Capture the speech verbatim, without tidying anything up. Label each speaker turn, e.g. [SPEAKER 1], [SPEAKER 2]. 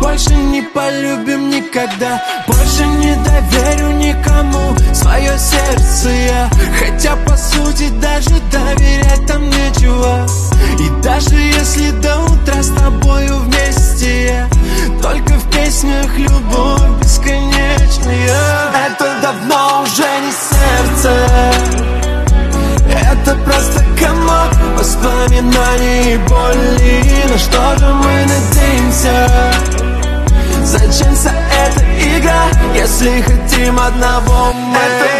[SPEAKER 1] больше не полюбим никогда. Больше не доверю никому свое сердце я. Хотя по сути даже доверять там нечего. И даже если до утра с тобою вместе я, только в песнях любовь бесконечная. Это давно уже не сердце, это просто комок воспоминаний и боли. На что же мы надеемся? Зачем вся эта игра, если хотим одного мы? Это